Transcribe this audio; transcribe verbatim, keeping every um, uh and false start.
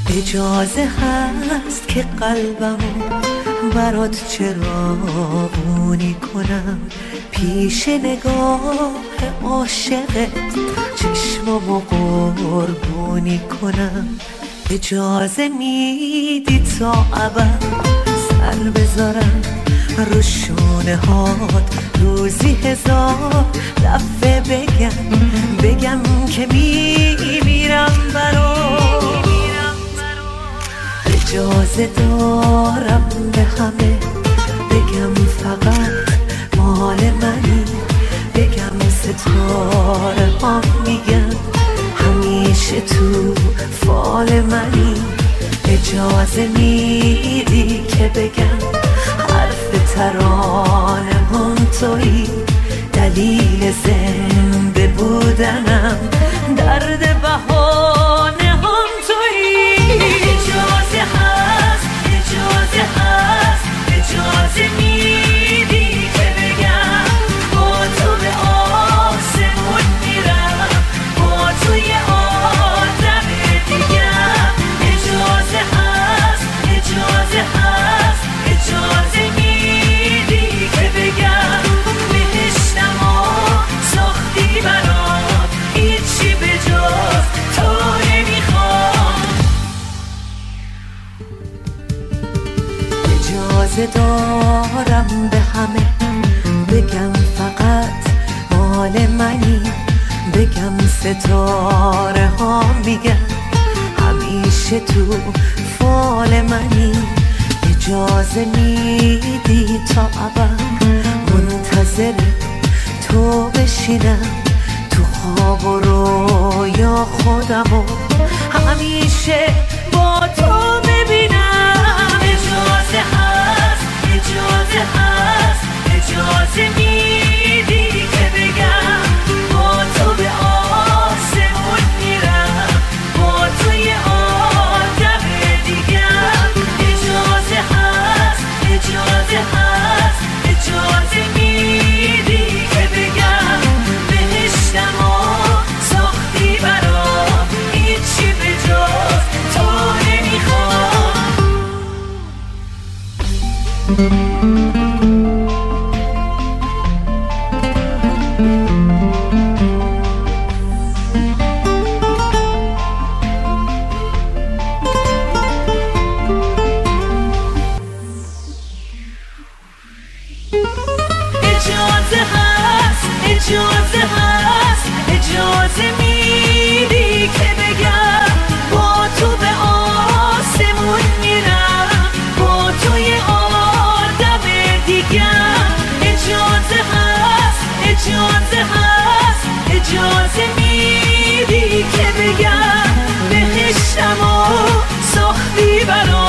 اجازه هست که قلبمو برات چراغونی کنم، پیش نگاه عاشقت چشمامو قربونی کنم. اجازه میدی تا ابد سر بذارم رو شونه هات، روزی هزار دفعه بگم بگم که میمیرم برات. اجازه دارم به همه بگم فقط مال منی، بگم ستاره ها میگن همیشه تو فال منی. اجازه میدی که بگم حرف ترانه هم تویی، دلیل زنده بودنم درد بهانه هم تویی. اجازه هست اجازه هست اجازه میدی که بگم با تو به آسمون میرم، با تو یه آدم دیگم. اجازه هست اجازه هست اجازه میدی که بگم بهشتم و ساختی برام، هیچی به جز تو نمیخوام. اجازه دارم به همه بگم فقط مال منی، بگم ستاره ها میگن همیشه تو فال منی. اجازه میدی تا ابد منتظر تو بشینم، تو خواب و رویا خودمو همیشه با تو ببینم. اجازه هست اجازه هست اجازه میدی که بگم با تو به آسمون میرم، با تو یه آدم دیگم. اجازه هست اجازه هست اجازه میدی که بگم بهشتم و ساختی برام، هیچی به جز تو نمیخوام. اجازه هست اجازه هست اجازه میدی که بگم با تو به آسمون میرم، با تو یه آدم دیگم. اجازه هست اجازه هست اجازه میدی که بگم بهشتم و ساختی برام،